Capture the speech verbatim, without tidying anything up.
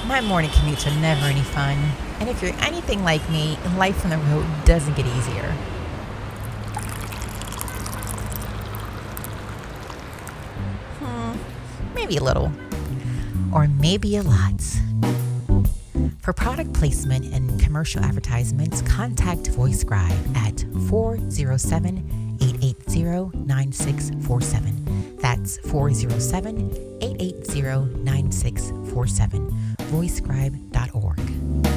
My morning commutes are never any fun. And if you're anything like me, life on the road doesn't get easier. Hmm, maybe a little. Or maybe a lot. For product placement and commercial advertisements, contact VoiceScribe at four oh seven, eight eight zero, nine six four seven. That's four oh seven, eight eight zero, nine six four seven. voice scribe dot org.